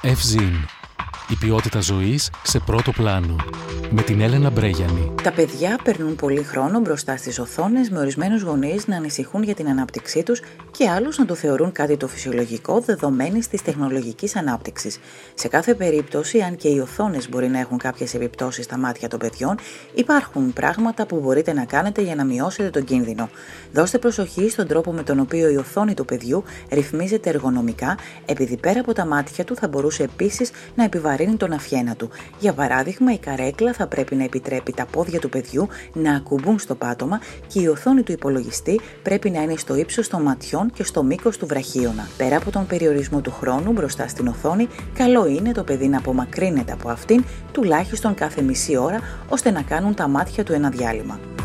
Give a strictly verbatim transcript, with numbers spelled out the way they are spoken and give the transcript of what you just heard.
Ευζήν. Η ποιότητα ζωής σε πρώτο πλάνο. Με την Έλενα Μπρέγιανη. Τα παιδιά περνούν πολύ χρόνο μπροστά στις οθόνες, με ορισμένους γονείς να ανησυχούν για την ανάπτυξή τους και άλλους να το θεωρούν κάτι το φυσιολογικό δεδομένης της τεχνολογικής ανάπτυξης. Σε κάθε περίπτωση, αν και οι οθόνες μπορεί να έχουν κάποιες επιπτώσεις στα μάτια των παιδιών, υπάρχουν πράγματα που μπορείτε να κάνετε για να μειώσετε τον κίνδυνο. Δώστε προσοχή στον τρόπο με τον οποίο η οθόνη του παιδιού ρυθμίζεται εργονομικά, επειδή πέρα από τα μάτια του θα μπορούσε επίσης να επιβαρύνει τον αυχένα του. Για παράδειγμα, η καρέκλα θα πρέπει να επιτρέπει τα πόδια του παιδιού να ακουμπούν στο πάτωμα και η οθόνη του υπολογιστή πρέπει να είναι στο ύψος των ματιών και στο μήκος του βραχίωνα. Πέρα από τον περιορισμό του χρόνου μπροστά στην οθόνη, καλό είναι το παιδί να απομακρύνεται από αυτήν τουλάχιστον κάθε μισή ώρα, ώστε να κάνουν τα μάτια του ένα διάλειμμα.